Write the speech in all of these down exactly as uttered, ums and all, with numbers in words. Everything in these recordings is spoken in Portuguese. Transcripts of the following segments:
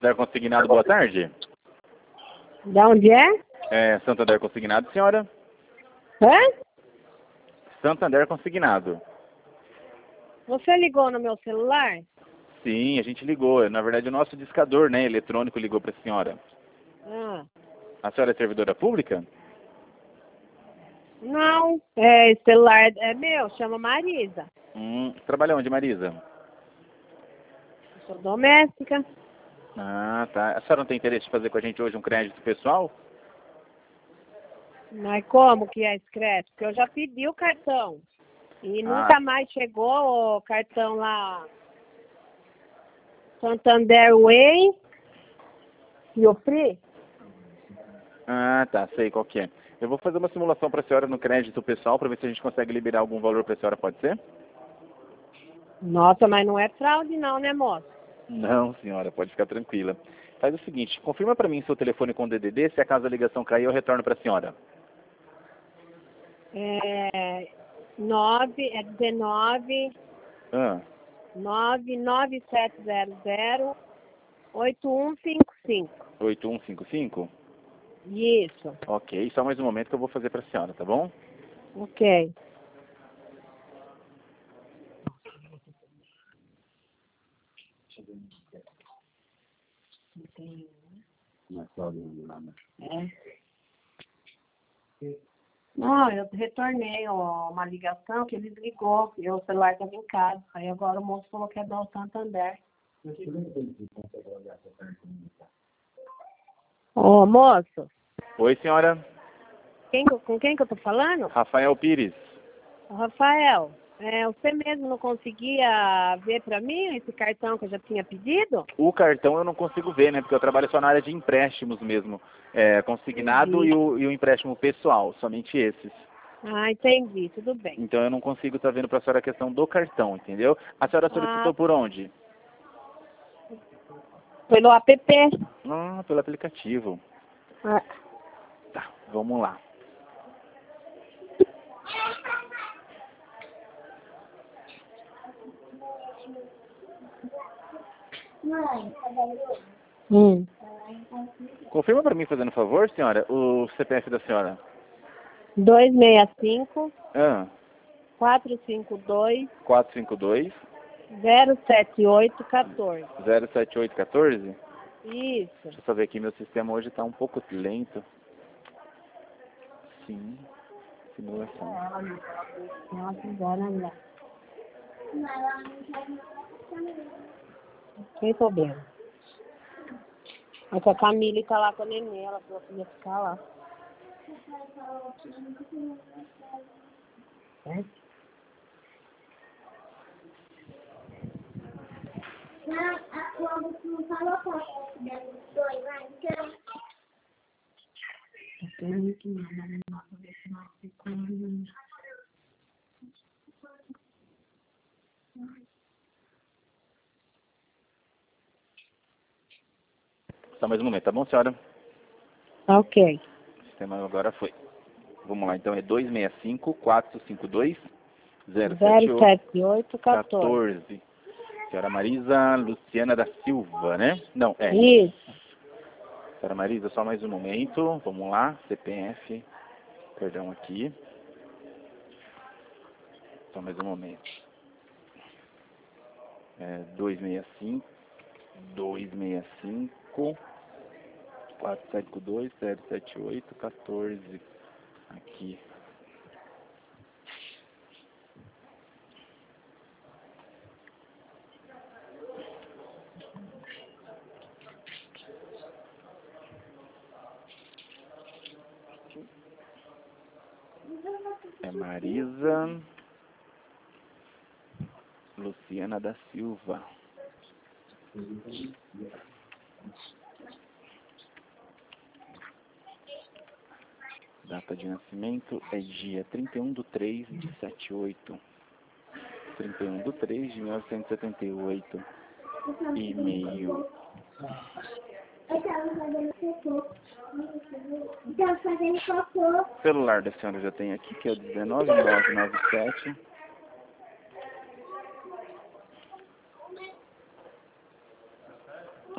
Santander Consignado, boa tarde. Da onde é? É, Santander Consignado, senhora? Hã? Santander Consignado. Você ligou no meu celular? Sim, a gente ligou. Na verdade, o nosso discador, né, eletrônico ligou para a senhora. Ah. A senhora é servidora pública? Não, é, esse celular é meu, chama Marisa. Hum, trabalha onde, Marisa? Eu sou doméstica. Ah, tá. A senhora não tem interesse de fazer com a gente hoje um crédito pessoal? Mas como que é esse crédito? Porque eu já pedi o cartão. E Ah. nunca mais chegou o cartão lá. Santander Way. E o Pri? Ah, tá. Sei qual que é. Eu vou fazer uma simulação para a senhora no crédito pessoal para ver se a gente consegue liberar algum valor para a senhora, pode ser? Nossa, mas não é fraude não, né, moço? Não, senhora, pode ficar tranquila. Faz o seguinte, confirma para mim seu telefone com D D D, se acaso a ligação cair, eu retorno para a senhora. É nove, é dezenove, Ah, nove nove sete zero zero oito um cinco cinco. oito um cinco cinco? Isso, Ok, só mais um momento que eu vou fazer para a senhora, tá bom? ok. É. Não, eu retornei ó, uma ligação que ele ligou, e o celular estava em casa. Aí agora o moço falou que é do Santander. Ô, moço, Oi, senhora. quem, que eu- com quem que eu tô falando? Rafael Pires. Ô, Rafael, é, você mesmo não conseguia ver para mim esse cartão que eu já tinha pedido? O cartão eu não consigo ver, né? Porque eu trabalho só na área de empréstimos mesmo. É, consignado e o, e o empréstimo pessoal, somente esses. Ah, entendi, tudo bem. Então eu não consigo estar vendo para a senhora a questão do cartão, entendeu? A senhora solicitou Ah, por onde? pelo app. Ah, pelo aplicativo. Ah, Tá, vamos lá. hum. Confirma para mim, fazendo favor, senhora, o C P F da senhora. dois seis cinco, Ah, quatro cinco dois, quatro cinco dois, zero sete oito um quatro. zero sete oito um quatro? Deixa Isso. eu só ver aqui, meu sistema hoje está um pouco lento. Sim, simulação. Nossa, agora não. Sem problema. É que a Camille tá lá com a neném, ela falou que ia ficar lá. É? Só mais um momento, tá bom, senhora? Ok. O sistema agora foi. Vamos lá, então é dois seis cinco, quatro cinco dois, zero sete zero oito sete oito um quatro. um quatro. Senhora Marisa Luciana da Silva, né? Não, é. Isso. Senhora Marisa, só mais um momento. Vamos lá, C P F. Perdão aqui. Só mais um momento. É dois seis cinco, dois seis cinco, quatro cinco dois, zero sete oito um quatro. Aqui. É Marisa Luciana da Silva. Data de nascimento é dia trinta e um de três de setenta e oito. trinta e um de três de mil novecentos e setenta e oito. E-mail. Celular da senhora já tem aqui, que é o dezenove nove nove sete.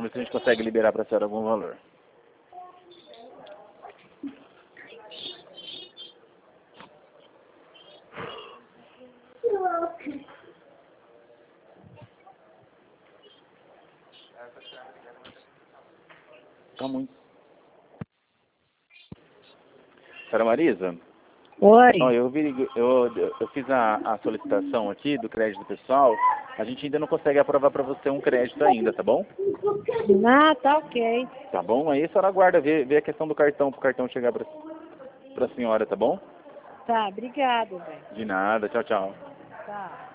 Vamos ver se a gente consegue liberar para a senhora algum valor. Tá muito. Senhora Marisa? Oi. Ó, eu, vi, eu, eu fiz a, a solicitação aqui do crédito pessoal. A gente ainda não consegue aprovar para você um crédito ainda, tá bom? Ah, tá ok. Tá bom? Aí a senhora aguarda ver, ver a questão do cartão, para o cartão chegar para a senhora, tá bom? Tá, obrigado, velho. De nada. Tchau, tchau. Tá.